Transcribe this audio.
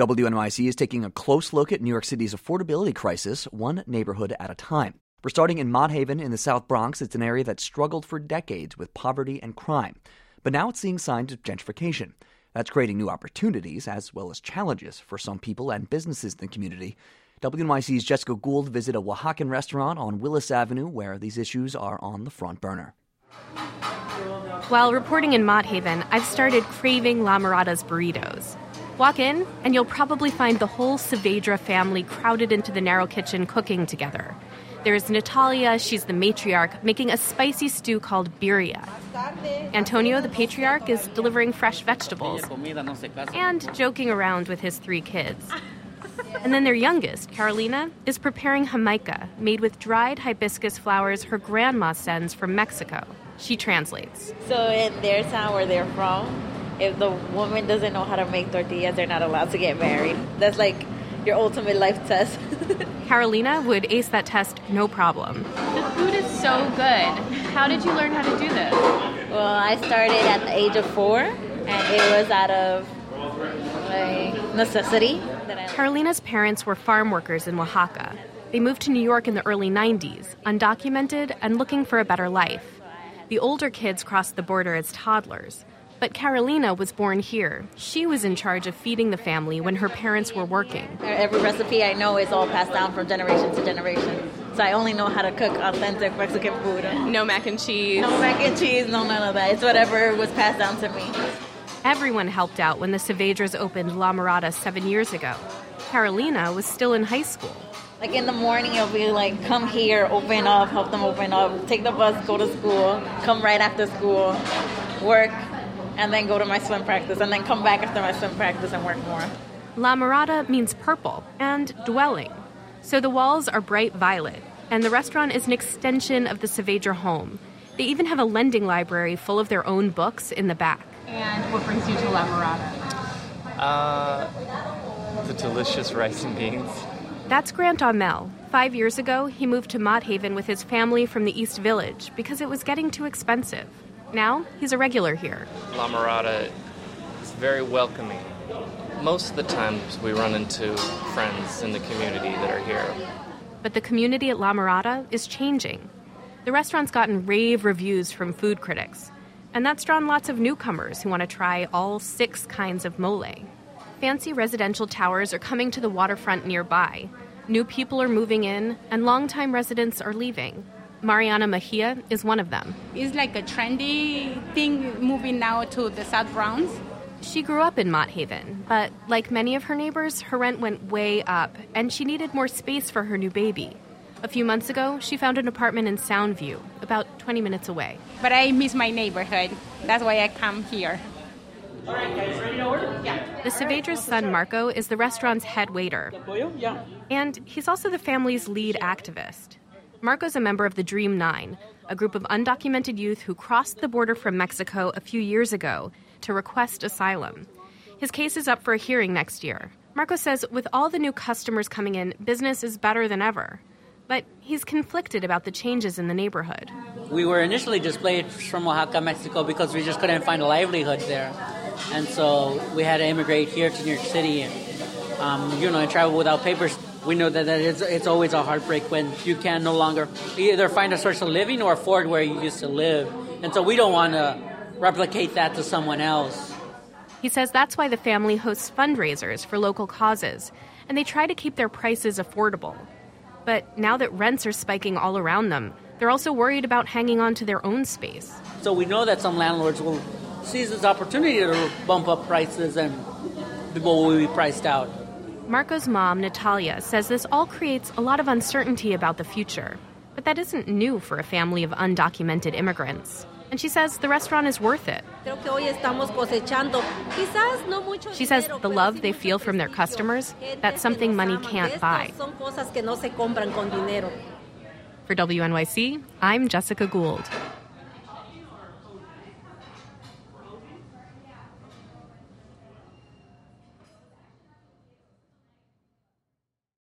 WNYC is taking a close look at New York City's affordability crisis, one neighborhood at a time. We're starting in Mott Haven in the South Bronx. It's an area that struggled for decades with poverty and crime. But now it's seeing signs of gentrification. That's creating new opportunities as well as challenges for some people and businesses in the community. WNYC's Jessica Gould visited a Oaxacan restaurant on Willis Avenue where these issues are on the front burner. While reporting in Mott Haven, I've started craving La Mirada's burritos. Walk in, and you'll probably find the whole Saavedra family crowded into the narrow kitchen cooking together. There's Natalia, she's the matriarch, making a spicy stew called birria. Antonio, the patriarch, is delivering fresh vegetables and joking around with his 3 kids. And then their youngest, Carolina, is preparing jamaica, made with dried hibiscus flowers her grandma sends from Mexico. She translates. So in their town where they're from, if the woman doesn't know how to make tortillas, they're not allowed to get married. That's like your ultimate life test. Carolina would ace that test no problem. The food is so good. How did you learn how to do this? Well, I started at the age of 4, and it was out of necessity. Carolina's parents were farm workers in Oaxaca. They moved to New York in the early 90s, undocumented and looking for a better life. The older kids crossed the border as toddlers. But Carolina was born here. She was in charge of feeding the family when her parents were working. Every recipe I know is all passed down from generation to generation. So I only know how to cook authentic Mexican food. No mac and cheese. No mac and cheese, no none of that. It's whatever was passed down to me. Everyone helped out when the Saavedras opened La Mirada 7 years ago. Carolina was still in high school. Like in the morning, it'll be like, come here, open up, help them open up, take the bus, go to school, come right after school, work, and then go to my swim practice, and then come back after my swim practice and work more. La Mirada means purple and dwelling. So the walls are bright violet, and the restaurant is an extension of the Saavedra home. They even have a lending library full of their own books in the back. And what brings you to La Mirada? The delicious rice and beans. That's Grant Amel. 5 years ago, he moved to Mott Haven with his family from the East Village because it was getting too expensive. Now, he's a regular here. La Mirada is very welcoming. Most of the times we run into friends in the community that are here. But the community at La Mirada is changing. The restaurant's gotten rave reviews from food critics, and that's drawn lots of newcomers who want to try all 6 kinds of mole. Fancy residential towers are coming to the waterfront nearby. New people are moving in, and longtime residents are leaving. Mariana Mejia is one of them. It's like a trendy thing moving now to the South Bronx. She grew up in Mott Haven, but like many of her neighbors, her rent went way up, and she needed more space for her new baby. A few months ago, she found an apartment in Soundview, about 20 minutes away. But I miss my neighborhood. That's why I come here. All right, guys, ready to order? The Saavedra's son, Marco, is the restaurant's head waiter. And he's also the family's lead activist. Marco's a member of the Dream 9, a group of undocumented youth who crossed the border from Mexico a few years ago to request asylum. His case is up for a hearing next year. Marco says with all the new customers coming in, business is better than ever. But he's conflicted about the changes in the neighborhood. We were initially displaced from Oaxaca, Mexico, because we just couldn't find a livelihood there. And so we had to immigrate here to New York City and, and travel without papers. We know that it's always a heartbreak when you can no longer either find a source of living or afford where you used to live. And so we don't want to replicate that to someone else. He says that's why the family hosts fundraisers for local causes, and they try to keep their prices affordable. But now that rents are spiking all around them, they're also worried about hanging on to their own space. So we know that some landlords will seize this opportunity to bump up prices and people will be priced out. Marco's mom, Natalia, says this all creates a lot of uncertainty about the future. But that isn't new for a family of undocumented immigrants. And she says the restaurant is worth it. She says the love they feel from their customers, that's something money can't buy. For WNYC, I'm Jessica Gould.